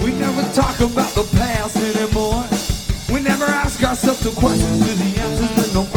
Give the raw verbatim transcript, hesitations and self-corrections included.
We never talk about the past anymore. We never ask ourselves the questions to the answers, but no